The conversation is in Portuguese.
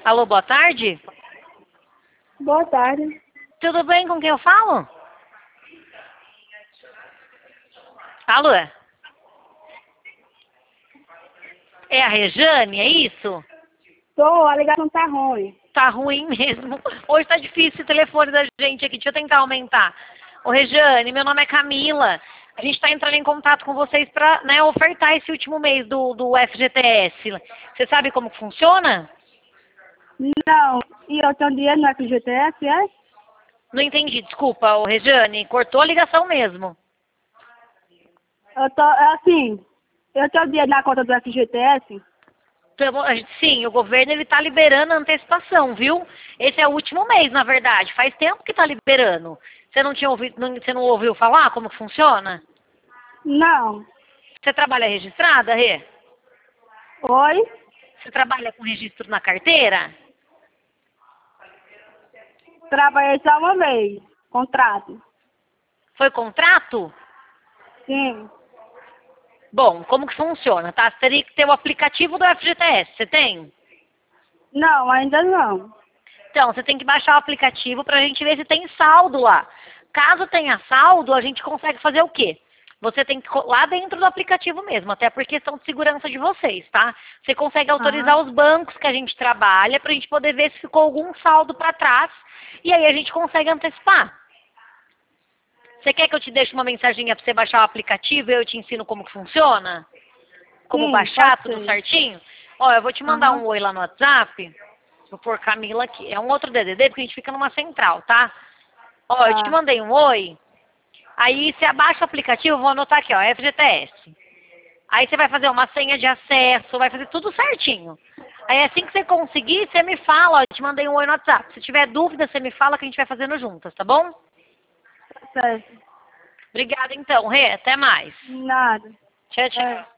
Alô, boa tarde. Boa tarde. Tudo bem com quem eu falo? Alô? É a Rejane, é isso? A ligação tá ruim. Tá ruim mesmo. Hoje tá difícil o telefone da gente aqui. Deixa eu tentar aumentar. Ô, Rejane, meu nome é Camila. A gente tá entrando em contato com vocês pra, né, ofertar esse último mês do FGTS. Você sabe como que funciona? Não, e eu tenho dinheiro no FGTS, é? Não entendi, desculpa, ô, Rejane. Cortou a ligação mesmo. Eu tenho dinheiro na conta do FGTS? Sim, o governo ele tá liberando a antecipação, viu? Esse é o último mês, na verdade. Faz tempo que tá liberando. Você não tinha ouvido, você não ouviu falar como que funciona? Não. Você trabalha registrada, Rê? Oi? Você trabalha com registro na carteira? Trabalhei só uma vez. Contrato. Foi contrato? Sim. Bom, como que funciona, tá? Você teria que ter o aplicativo do FGTS, você tem? Não, ainda não. Então, você tem que baixar o aplicativo pra gente ver se tem saldo lá. Caso tenha saldo, a gente consegue fazer o quê? Você tem que lá dentro do aplicativo mesmo, até por questão de segurança de vocês, tá? Você consegue autorizar os bancos que a gente trabalha pra gente poder ver se ficou algum saldo pra trás e aí a gente consegue antecipar. Você quer que eu te deixe uma mensaginha pra você baixar o aplicativo e eu te ensino como que funciona? Como Sim, baixar pode tudo ser. certinho? Ó, eu vou te mandar um oi lá no WhatsApp. Vou pôr Camila aqui. É um outro DDD porque a gente fica numa central, tá? Ó, eu te Tá. mandei um oi. Aí você abaixa o aplicativo, eu vou anotar aqui, ó, FGTS. Aí você vai fazer uma senha de acesso, vai fazer tudo certinho. Aí assim que você conseguir, você me fala, ó, eu te mandei um oi no WhatsApp. Se tiver dúvida, você me fala que a gente vai fazendo juntas, tá bom? Tá certo. Obrigada então, Rê. Até mais. Nada. Tchau, É. tchau.